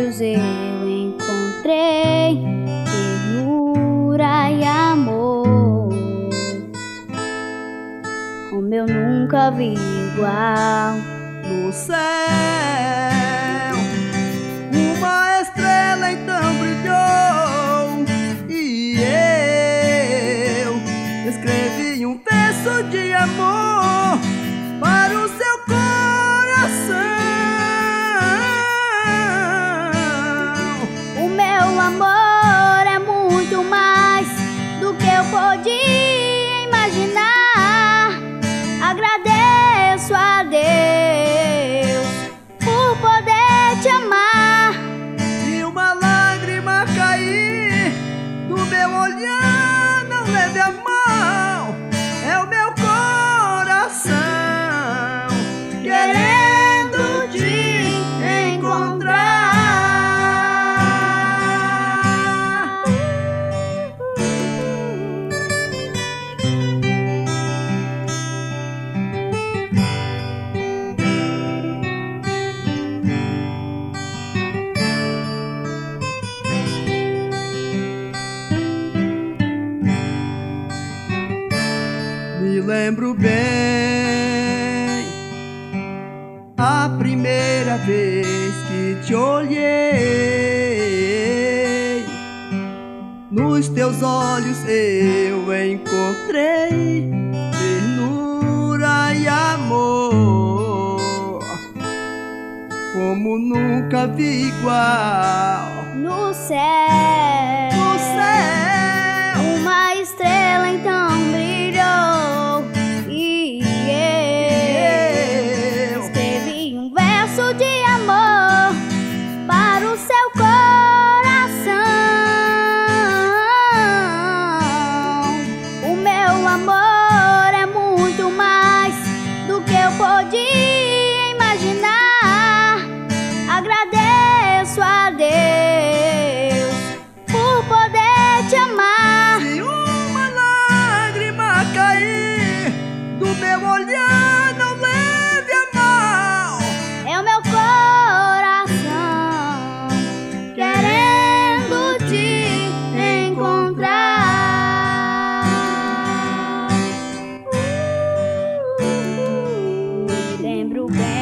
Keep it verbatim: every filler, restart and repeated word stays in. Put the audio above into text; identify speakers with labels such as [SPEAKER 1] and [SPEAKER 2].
[SPEAKER 1] olhos eu encontrei ternura e amor, como eu nunca vi igual
[SPEAKER 2] no céu. Uma estrela então brilhou e eu escrevi um verso de amor para o seu coração.
[SPEAKER 1] O meu amor é muito mais do que eu podia imaginar. Agradeço a Deus por poder te amar.
[SPEAKER 2] Se uma lágrima cair do meu olhar, não leve a mal, é o meu coração querendo te encontrar. Me lembro bem a primeira vez que te olhei. Nos teus olhos eu encontrei ternura e amor, como nunca vi igual
[SPEAKER 1] No céu,
[SPEAKER 2] no céu.
[SPEAKER 1] uma estrela então brilhou e eu escrevi um verso de amor para o seu coração. O meu amor é muito mais do que eu podia imaginar. Agradeço a Deus por poder te amar.
[SPEAKER 2] Se uma lágrima cair do meu olhar, não leve a mal,
[SPEAKER 1] É o meu coração querendo te encontrar. Me lembro bem